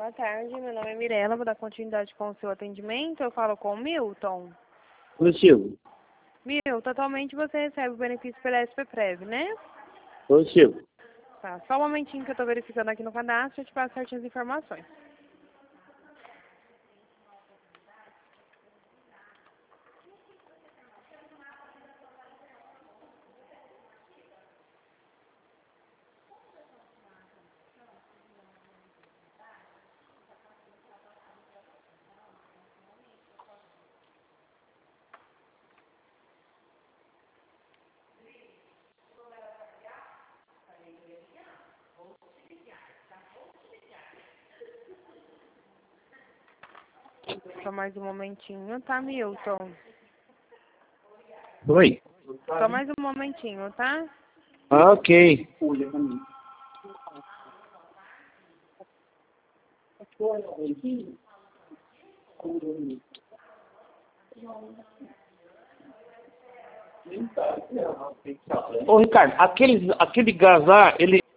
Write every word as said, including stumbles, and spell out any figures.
Boa tarde, meu nome é Mirela, vou dar continuidade com o seu atendimento. Eu falo com o Milton. Positivo. Milton, totalmente você recebe o benefício pela S P Prev, né? Positivo. Tá, só um momentinho que eu tô verificando aqui no cadastro e te passo certinhas informações. Só mais um momentinho, tá, Milton? Oi. Só mais um momentinho, tá? Ah, ok. Ô, Ricardo, aquele, aquele gás lá, ele,